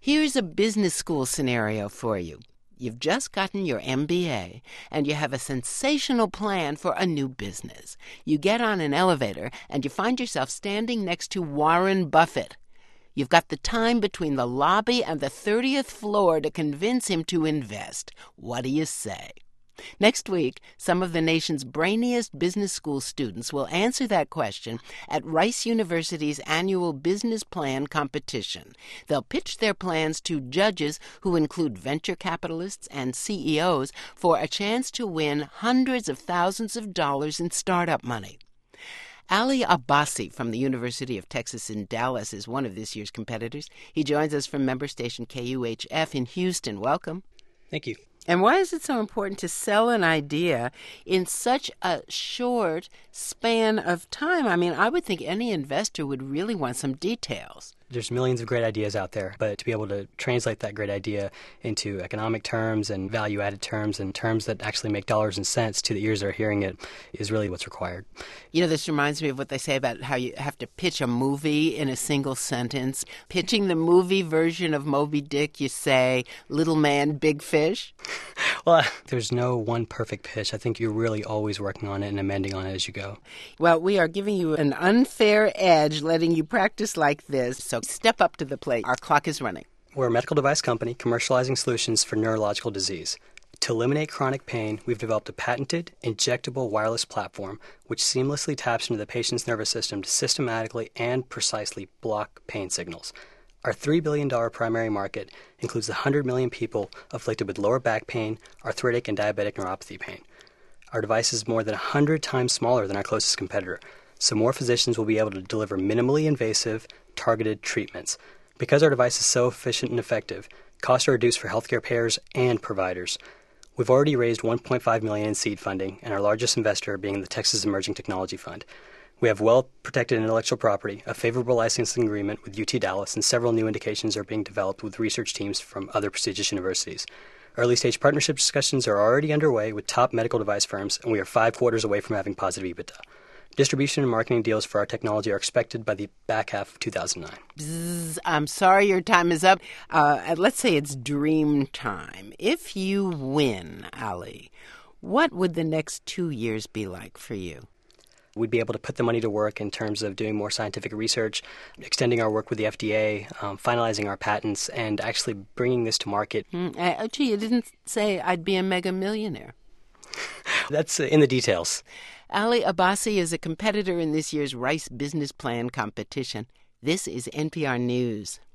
Here's a business school scenario for you. You've just gotten your MBA, and you have a sensational plan for a new business. You get on an elevator, and you find yourself standing next to Warren Buffett. You've got the time between the lobby and the 30th floor to convince him to invest. What do you say? Next week, some of the nation's brainiest business school students will answer that question at Rice University's annual business plan competition. They'll pitch their plans to judges who include venture capitalists and CEOs for a chance to win hundreds of thousands of dollars in startup money. Ali Abbasi from the University of Texas in Dallas is one of this year's competitors. He joins us from member station KUHF in Houston. Welcome. Thank you. And why is it so important to sell an idea in such a short span of time? I mean, I would think any investor would really want some details. There's millions of great ideas out there, but to be able to translate that great idea into economic terms and value-added terms and terms that actually make dollars and cents to the ears that are hearing it is really what's required. You know, this reminds me of what they say about how you have to pitch a movie in a single sentence. Pitching the movie version of Moby Dick, you say, little man, big fish. Well, there's no one perfect pitch. I think you're really always working on it and amending on it as you go. Well, we are giving you an unfair edge, letting you practice like this. So step up to the plate. Our clock is running. We're a medical device company commercializing solutions for neurological disease. To eliminate chronic pain, we've developed a patented, injectable wireless platform which seamlessly taps into the patient's nervous system to systematically and precisely block pain signals. Our $3 billion primary market includes the 100 million people afflicted with lower back pain, arthritic, and diabetic neuropathy pain. Our device is more than 100 times smaller than our closest competitor, so more physicians will be able to deliver minimally invasive, targeted treatments. Because our device is so efficient and effective, costs are reduced for healthcare payers and providers. We've already raised $1.5 million in seed funding, and our largest investor being the Texas Emerging Technology Fund. We have well-protected intellectual property, a favorable licensing agreement with UT Dallas, and several new indications are being developed with research teams from other prestigious universities. Early-stage partnership discussions are already underway with top medical device firms, and we are 5 quarters away from having positive EBITDA. Distribution and marketing deals for our technology are expected by the back half of 2009. Bzz, I'm sorry your time is up. Let's say it's dream time. If you win, Ali, what would the next 2 years be like for you? We'd be able to put the money to work in terms of doing more scientific research, extending our work with the FDA, finalizing our patents, and actually bringing this to market. Gee, you didn't say I'd be a mega millionaire. That's in the details. Ali Abbasi is a competitor in this year's Rice Business Plan competition. This is NPR News.